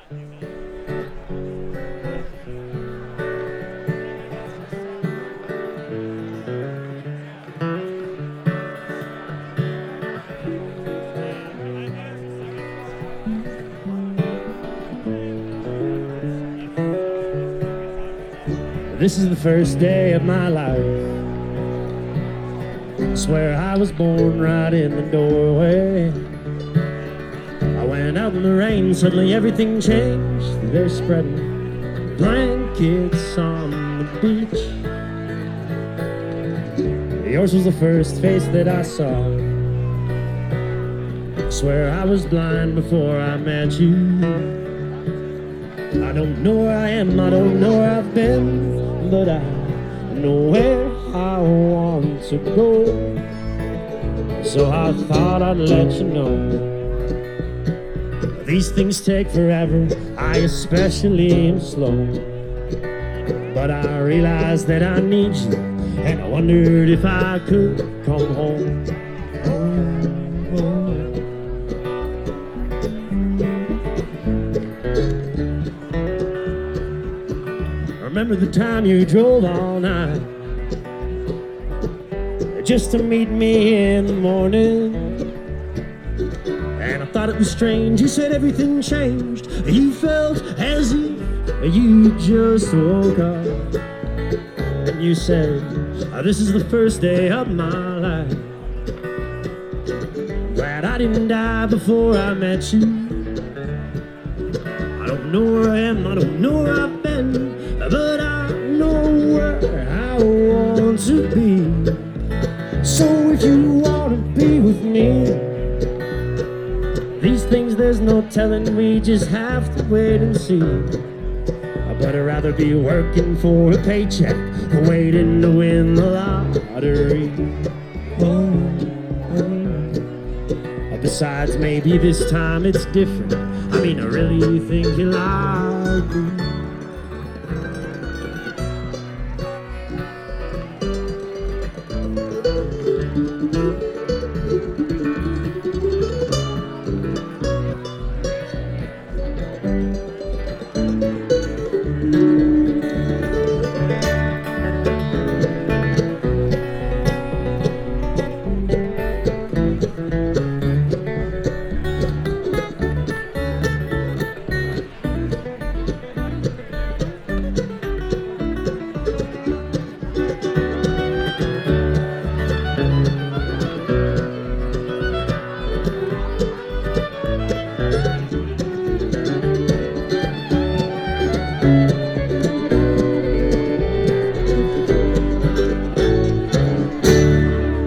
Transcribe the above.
This is the first day of my life. I swear I was born right in the doorway. I went out in the rain, suddenly everything changed. They're spreading blankets on the beach. Yours was the first face that I saw. I swear I was blind before I met you. I don't know where I am, I don't know where I've been, but I know where I want to go. So I thought I'd let you know. These things take forever, I especially am slow. But I realized that I need you, and I wondered if I could come home. Remember the time you drove all night just to meet me in the morning? And I thought it was strange, you said everything changed. You felt as if you just woke up. And you said, this is the first day of my life. Glad I didn't die before I met you. I don't know where I am, I don't know where I've been, but I know where I want to be. So if you want to be with me, these things there's no telling, we just have to wait and see. But I'd rather be working for a paycheck than waiting to win the lottery. Besides, maybe this time it's different. I mean, I really think you like me.